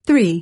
3.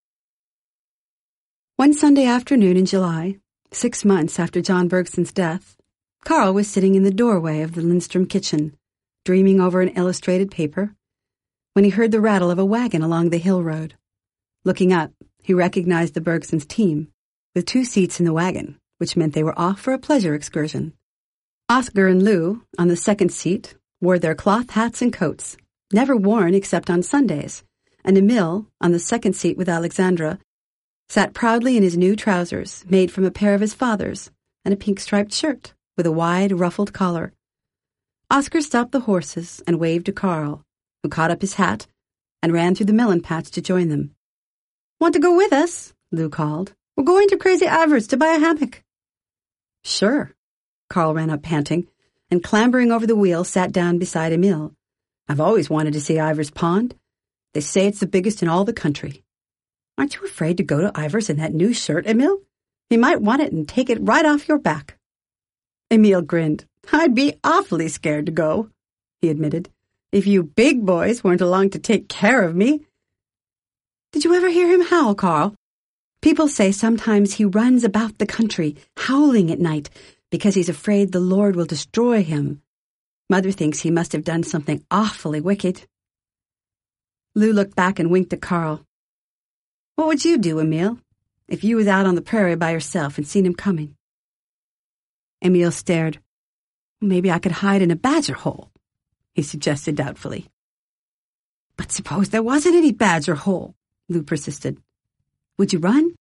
One Sunday afternoon in July, 6 months after John Bergson's death, Carl was sitting in the doorway of the Lindstrom kitchen, dreaming over an illustrated paper, when he heard the rattle of a wagon along the hill road. Looking up, he recognized the Bergsons' team, with 2 seats in the wagon, which meant they were off for a pleasure excursion. Oscar and Lou, on the second seat, wore their cloth hats and coats, never worn except on Sundays, and Emil, on the second seat with Alexandra, sat proudly in his new trousers, made from a pair of his father's, and a pink-striped shirt with a wide, ruffled collar. Oscar stopped the horses and waved to Carl, who caught up his hat and ran through the melon patch to join them. "Want to go with us?" Lou called. "We're going to Crazy Ivor's to buy a hammock." "Sure." Carl ran up panting, and clambering over the wheel sat down beside Emil. "I've always wanted to see Ivor's Pond. They say it's the biggest in all the country." "Aren't you afraid to go to Ivor's in that new shirt, Emil? He might want it and take it right off your back." Emil grinned. "I'd be awfully scared to go," he admitted, "if you big boys weren't along to take care of me." "Did you ever hear him howl, Carl? People say sometimes he runs about the country, howling at night, because he's afraid the Lord will destroy him. Mother thinks he must have done something awfully wicked." Lou looked back and winked at Carl. "What would you do, Emil, if you was out on the prairie by yourself and seen him coming?" Emil stared. "Maybe I could hide in a badger hole," he suggested doubtfully. "But suppose there wasn't any badger hole," Lou persisted. "Would you run?"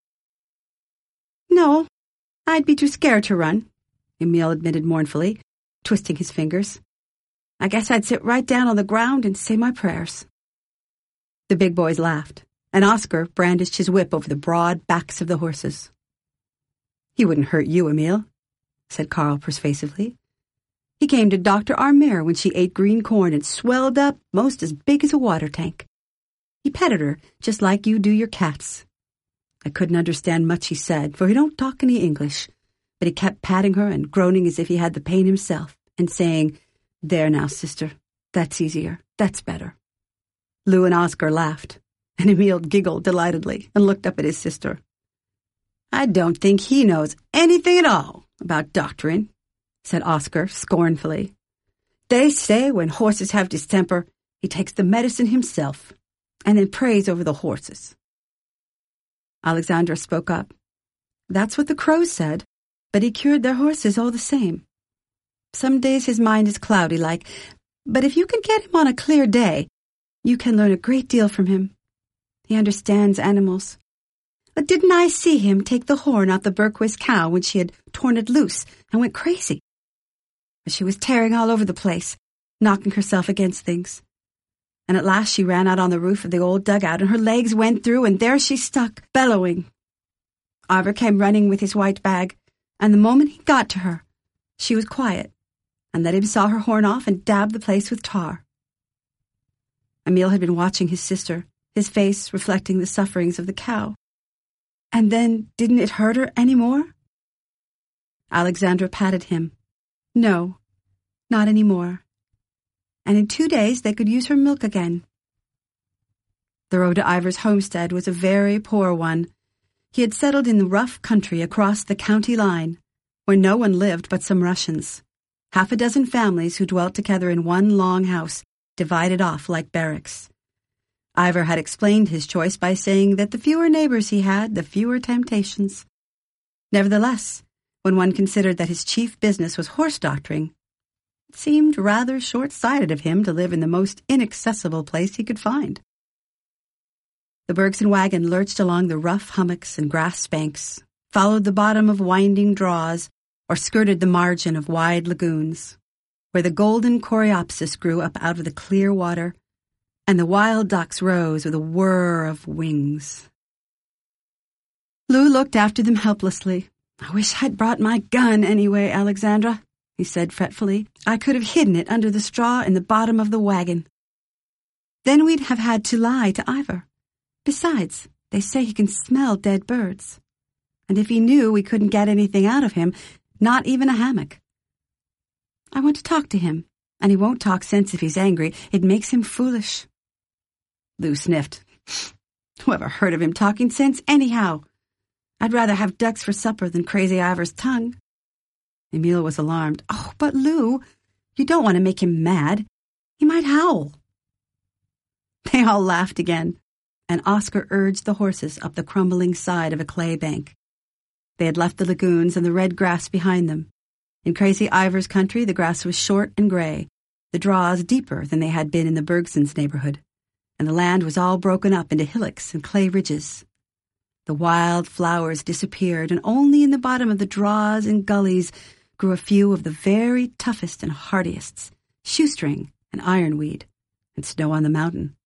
"No, I'd be too scared to run," Emil admitted mournfully, twisting his fingers. "I guess I'd sit right down on the ground and say my prayers." The big boys laughed, and Oscar brandished his whip over the broad backs of the horses. "He wouldn't hurt you, Emil," said Carl persuasively. "He came to Dr. Armire when she ate green corn and swelled up most as big as a water tank. He petted her just like you do your cats. I couldn't understand much he said, for he don't talk any English, but he kept patting her and groaning as if he had the pain himself, and saying, 'There now, sister, that's easier, that's better.'" Lou and Oscar laughed, and Emil giggled delightedly and looked up at his sister. "I don't think he knows anything at all about doctoring," said Oscar scornfully. "They say when horses have distemper, he takes the medicine himself, and then prays over the horses." Alexandra spoke up. "That's what the crows said, but he cured their horses all the same. Some days his mind is cloudy like, but if you can get him on a clear day, you can learn a great deal from him. He understands animals. But didn't I see him take the horn out the Berquist cow when she had torn it loose and went crazy? She was tearing all over the place, knocking herself against things. And at last she ran out on the roof of the old dugout, and her legs went through, and there she stuck, bellowing. Ivor came running with his white bag, and the moment he got to her, she was quiet, and let him saw her horn off and dabbed the place with tar." Emil had been watching his sister, his face reflecting the sufferings of the cow. "And then didn't it hurt her any more?" Alexandra patted him. "No, not any more. And in 2 days they could use her milk again." The road to Ivor's homestead was a very poor one. He had settled in the rough country across the county line, where no one lived but some Russians, 6 families who dwelt together in one long house, divided off like barracks. Ivor had explained his choice by saying that the fewer neighbors he had, the fewer temptations. Nevertheless, when one considered that his chief business was horse doctoring, it seemed rather short-sighted of him to live in the most inaccessible place he could find. The Bergson wagon lurched along the rough hummocks and grass banks, followed the bottom of winding draws, or skirted the margin of wide lagoons, where the golden coreopsis grew up out of the clear water, and the wild ducks rose with a whir of wings. Lou looked after them helplessly. "I wish I'd brought my gun anyway, Alexandra," he said fretfully. "I could have hidden it under the straw in the bottom of the wagon. Then we'd have had to lie to Ivor. Besides, they say he can smell dead birds. And if he knew we couldn't get anything out of him, not even a hammock. I want to talk to him, and he won't talk sense if he's angry. It makes him foolish." Lou sniffed. Whoever heard of him talking sense anyhow? I'd rather have ducks for supper than Crazy Ivor's tongue. Emil was alarmed. Oh, but Lou, you don't want to make him mad. He might howl. They all laughed again, and Oscar urged the horses up the crumbling side of a clay bank. They had left the lagoons and the red grass behind them. In Crazy Ivor's country, the grass was short and gray, the draws deeper than they had been in the Bergsons' neighborhood, and the land was all broken up into hillocks and clay ridges. The wild flowers disappeared, and only in the bottom of the draws and gullies grew a few of the very toughest and hardiest, shoestring and ironweed, and snow on the mountain.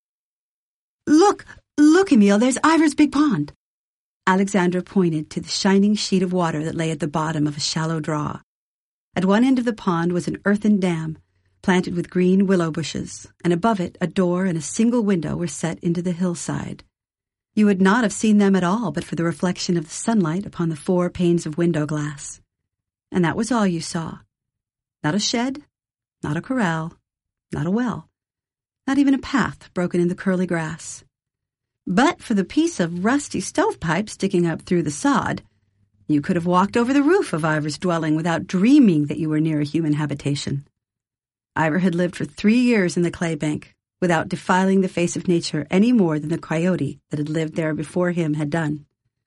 Look, Emil, there's Ivor's big pond. Alexandra pointed to the shining sheet of water that lay at the bottom of a shallow draw. At one end of the pond was an earthen dam, planted with green willow bushes, and above it a door and a single window were set into the hillside. You would not have seen them at all but for the reflection of the sunlight upon the 4 panes of window glass. And that was all you saw. Not a shed, not a corral, not a well, not even a path broken in the curly grass. But for the piece of rusty stovepipe sticking up through the sod, you could have walked over the roof of Ivor's dwelling without dreaming that you were near a human habitation. Ivor had lived for 3 years in the clay bank, without defiling the face of nature any more than the coyote that had lived there before him had done.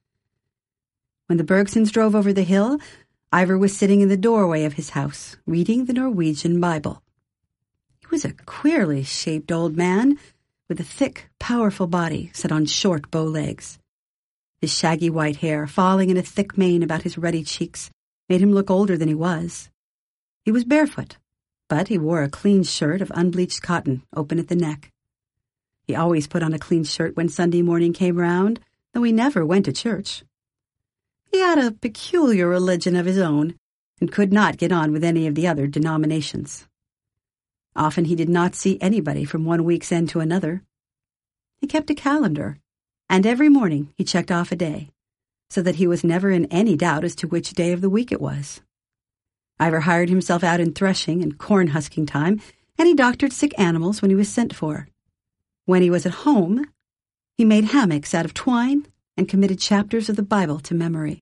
When the Bergsons drove over the hill, Ivor was sitting in the doorway of his house, reading the Norwegian Bible. He was a queerly shaped old man, with a thick, powerful body set on short bow legs. His shaggy white hair, falling in a thick mane about his ruddy cheeks, made him look older than he was. He was barefoot, but he wore a clean shirt of unbleached cotton, open at the neck. He always put on a clean shirt when Sunday morning came round, though he never went to church. He had a peculiar religion of his own, and could not get on with any of the other denominations. Often he did not see anybody from one week's end to another. He kept a calendar, and every morning he checked off a day, so that he was never in any doubt as to which day of the week it was. Ivor hired himself out in threshing and corn-husking time, and he doctored sick animals when he was sent for. When he was at home, he made hammocks out of twine and committed chapters of the Bible to memory.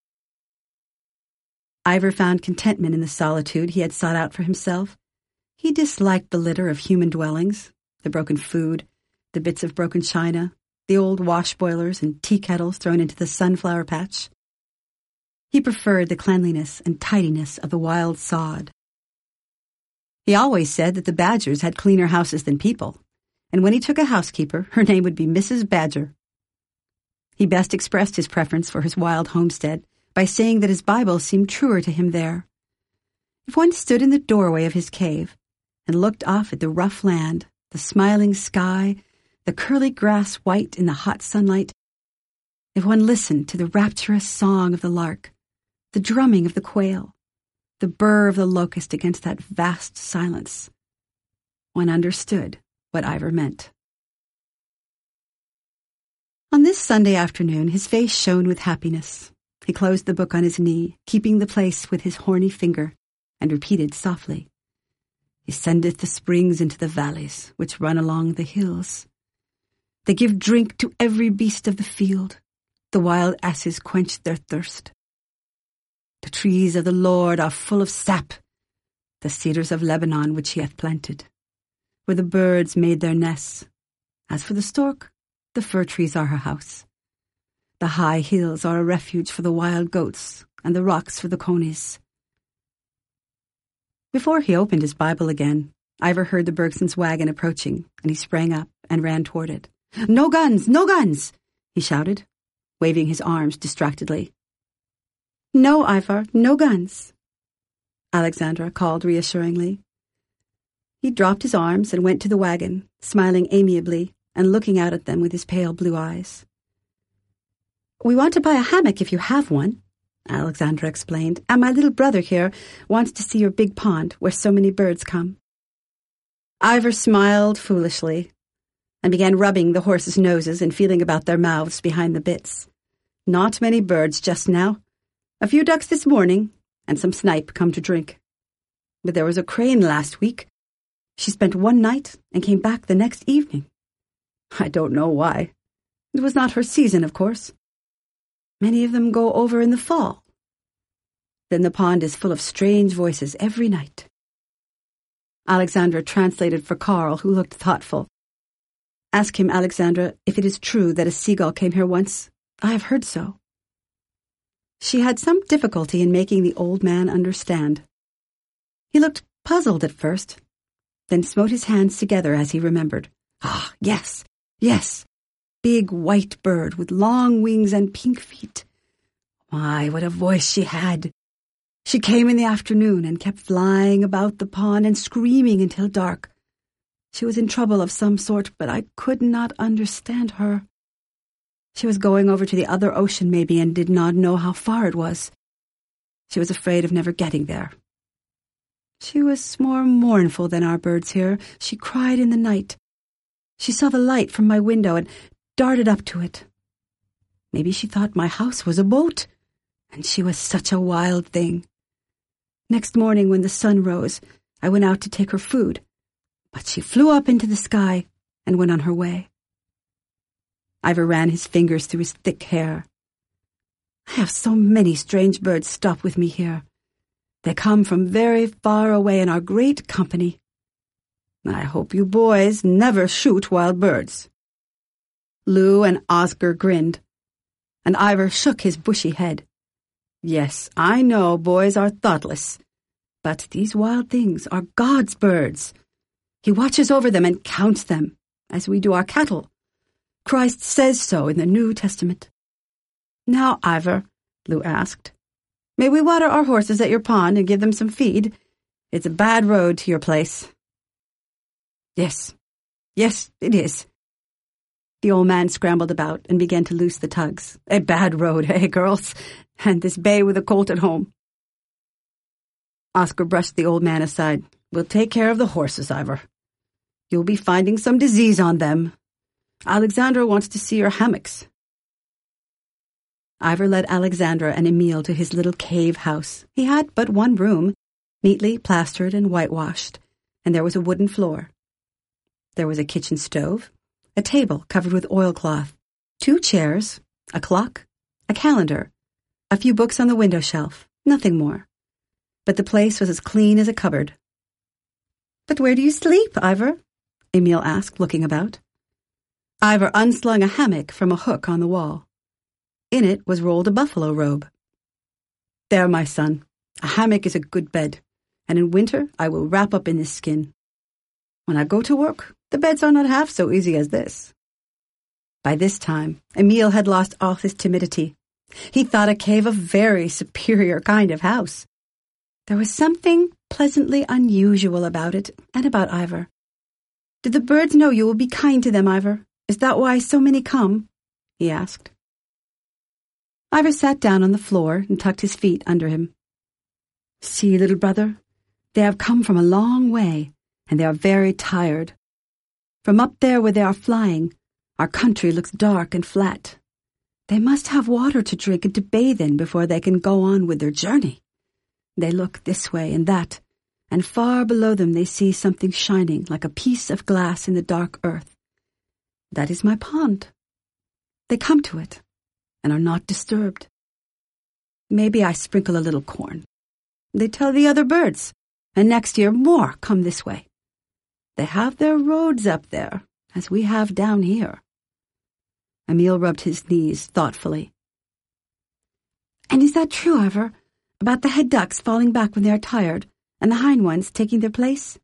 Ivor found contentment in the solitude he had sought out for himself. He disliked the litter of human dwellings, the broken food, the bits of broken china, the old wash boilers and tea kettles thrown into the sunflower patch. He preferred the cleanliness and tidiness of the wild sod. He always said that the Badgers had cleaner houses than people, and when he took a housekeeper, her name would be Mrs. Badger. He best expressed his preference for his wild homestead by saying that his Bible seemed truer to him there. If one stood in the doorway of his cave and looked off at the rough land, the smiling sky, the curly grass white in the hot sunlight, if one listened to the rapturous song of the lark, the drumming of the quail, the burr of the locust against that vast silence, one understood what Ivor meant. On this Sunday afternoon, his face shone with happiness. He closed the book on his knee, keeping the place with his horny finger, and repeated softly, "He sendeth the springs into the valleys, which run along the hills. They give drink to every beast of the field. The wild asses quench their thirst. The trees of the Lord are full of sap, the cedars of Lebanon which he hath planted, where the birds made their nests. As for the stork, the fir trees are her house. The high hills are a refuge for the wild goats, and the rocks for the conies." Before he opened his Bible again, Ivor heard the Bergsons' wagon approaching, and he sprang up and ran toward it. "No guns! No guns!" he shouted, waving his arms distractedly. "No, Ivor, no guns," Alexandra called reassuringly. He dropped his arms and went to the wagon, smiling amiably and looking out at them with his pale blue eyes. "We want to buy a hammock if you have one," Alexandra explained, "and my little brother here wants to see your big pond where so many birds come." Ivor smiled foolishly and began rubbing the horses' noses and feeling about their mouths behind the bits. Not many birds just now. A few ducks this morning, and some snipe come to drink. But there was a crane last week. She spent one night and came back the next evening. I don't know why. It was not her season, of course. Many of them go over in the fall. Then the pond is full of strange voices every night. Alexandra translated for Carl, who looked thoughtful. Ask him, Alexandra, if it is true that a seagull came here once. I have heard so. She had some difficulty in making the old man understand. He looked puzzled at first, then smote his hands together as he remembered. Ah, yes, yes. Big white bird with long wings and pink feet. My, what a voice she had. She came in the afternoon and kept flying about the pond and screaming until dark. She was in trouble of some sort, but I could not understand her. She was going over to the other ocean maybe and did not know how far it was. She was afraid of never getting there. She was more mournful than our birds here. She cried in the night. She saw the light from my window and darted up to it. Maybe she thought my house was a boat, and she was such a wild thing. Next morning when the sun rose, I went out to take her food, but she flew up into the sky and went on her way. Ivor ran his fingers through his thick hair. I have so many strange birds stop with me here. They come from very far away and are great company. I hope you boys never shoot wild birds. Lou and Oscar grinned, and Ivor shook his bushy head. Yes, I know boys are thoughtless, but these wild things are God's birds. He watches over them and counts them, as we do our cattle. Christ says so in the New Testament. Now, Ivor, Lou asked, may we water our horses at your pond and give them some feed? It's a bad road to your place. Yes, it is. The old man scrambled about and began to loose the tugs. A bad road, eh, girls? And this bay with a colt at home. Oscar brushed the old man aside. We'll take care of the horses, Ivor. You'll be finding some disease on them. Alexandra wants to see your hammocks. Ivor led Alexandra and Emil to his little cave house. He had but one room, neatly plastered and whitewashed, and there was a wooden floor. There was a kitchen stove, a table covered with oilcloth, 2 chairs, a clock, a calendar, a few books on the window shelf, nothing more. But the place was as clean as a cupboard. But where do you sleep, Ivor? Emil asked, looking about. Ivor unslung a hammock from a hook on the wall. In it was rolled a buffalo robe. There, my son, a hammock is a good bed, and in winter I will wrap up in this skin. When I go to work, the beds are not half so easy as this. By this time, Emil had lost all his timidity. He thought a cave a very superior kind of house. There was something pleasantly unusual about it, and about Ivor. Did the birds know you will be kind to them, Ivor? Is that why so many come? He asked. Ivor sat down on the floor and tucked his feet under him. See, little brother, they have come from a long way, and they are very tired. From up there where they are flying, our country looks dark and flat. They must have water to drink and to bathe in before they can go on with their journey. They look this way and that, and far below them they see something shining like a piece of glass in the dark earth. That is my pond. They come to it, and are not disturbed. Maybe I sprinkle a little corn. They tell the other birds, and next year more come this way. They have their roads up there, as we have down here. Emil rubbed his knees thoughtfully. And is that true, Ivor, about the head ducks falling back when they are tired, and the hind ones taking their place?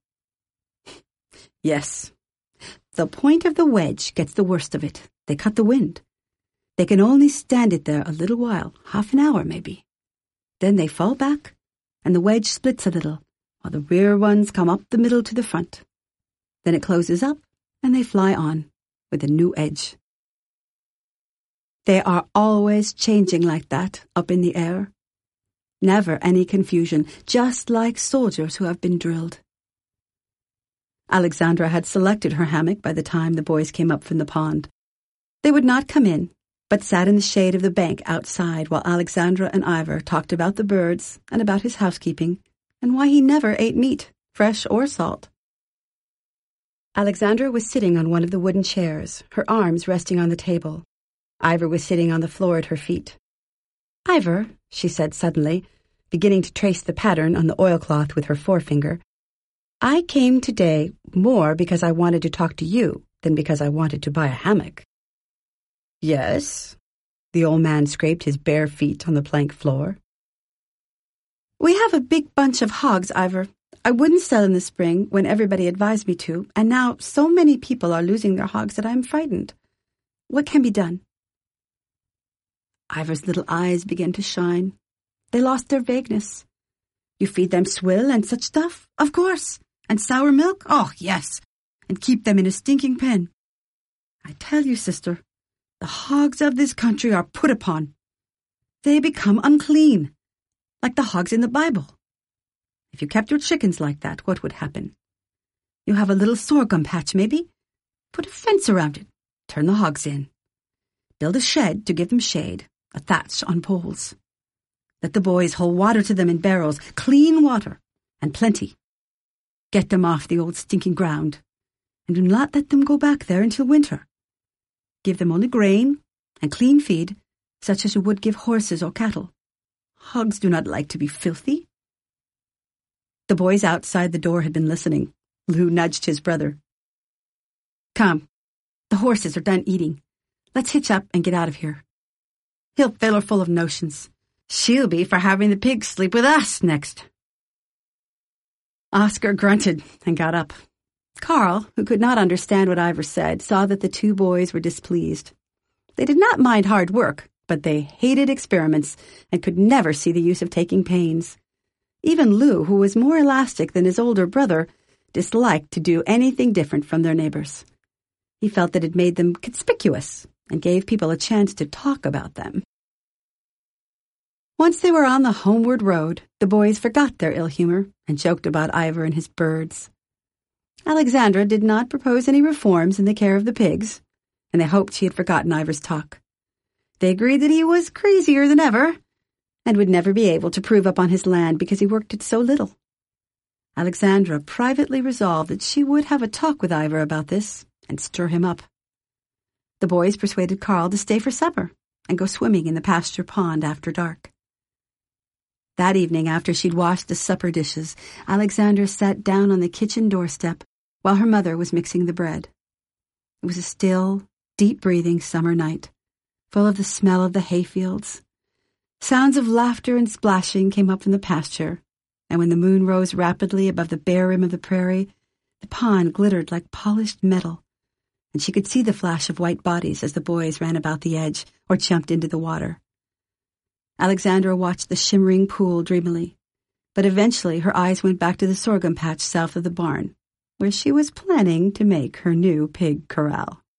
Yes. The point of the wedge gets the worst of it. They cut the wind. They can only stand it there a little while, half an hour maybe. Then they fall back, and the wedge splits a little, while the rear ones come up the middle to the front. Then it closes up, and they fly on, with a new edge. They are always changing like that, up in the air. Never any confusion, just like soldiers who have been drilled. Alexandra had selected her hammock by the time the boys came up from the pond. They would not come in, but sat in the shade of the bank outside while Alexandra and Ivor talked about the birds and about his housekeeping and why he never ate meat, fresh or salt. Alexandra was sitting on one of the wooden chairs, her arms resting on the table, Ivor was sitting on the floor at her feet. "Ivor," she said suddenly, beginning to trace the pattern on the oilcloth with her forefinger, "I came today more because I wanted to talk to you than because I wanted to buy a hammock." "Yes?" The old man scraped his bare feet on the plank floor. "We have a big bunch of hogs, Ivor. I wouldn't sell in the spring when everybody advised me to, and now so many people are losing their hogs that I am frightened. What can be done?" Ivor's little eyes began to shine. They lost their vagueness. "You feed them swill and such stuff? Of course. And sour milk? Oh, yes. And keep them in a stinking pen. I tell you, sister, the hogs of this country are put upon. They become unclean, like the hogs in the Bible. If you kept your chickens like that, what would happen? You have a little sorghum patch, maybe? Put a fence around it. Turn the hogs in. Build a shed to give them shade, a thatch on poles. Let the boys haul water to them in barrels, clean water, and plenty. Get them off the old stinking ground, and do not let them go back there until winter. Give them only grain and clean feed, such as you would give horses or cattle. Hogs do not like to be filthy." The boys outside the door had been listening. Lou nudged his brother. "Come, the horses are done eating. Let's hitch up and get out of here. He'll fill her full of notions. She'll be for having the pigs sleep with us next." Oscar grunted and got up. Carl, who could not understand what Ivor said, saw that the two boys were displeased. They did not mind hard work, but they hated experiments and could never see the use of taking pains. Even Lou, who was more elastic than his older brother, disliked to do anything different from their neighbors. He felt that it made them conspicuous and gave people a chance to talk about them. Once they were on the homeward road, the boys forgot their ill humor and joked about Ivor and his birds. Alexandra did not propose any reforms in the care of the pigs, and they hoped she had forgotten Ivor's talk. They agreed that he was crazier than ever, and would never be able to prove up on his land because he worked it so little. Alexandra privately resolved that she would have a talk with Ivor about this and stir him up. The boys persuaded Carl to stay for supper and go swimming in the pasture pond after dark. That evening, after she'd washed the supper dishes, Alexandra sat down on the kitchen doorstep while her mother was mixing the bread. It was a still, deep-breathing summer night, full of the smell of the hayfields. Sounds of laughter and splashing came up from the pasture, and when the moon rose rapidly above the bare rim of the prairie, the pond glittered like polished metal, and she could see the flash of white bodies as the boys ran about the edge or jumped into the water. Alexandra watched the shimmering pool dreamily, but eventually her eyes went back to the sorghum patch south of the barn, where she was planning to make her new pig corral.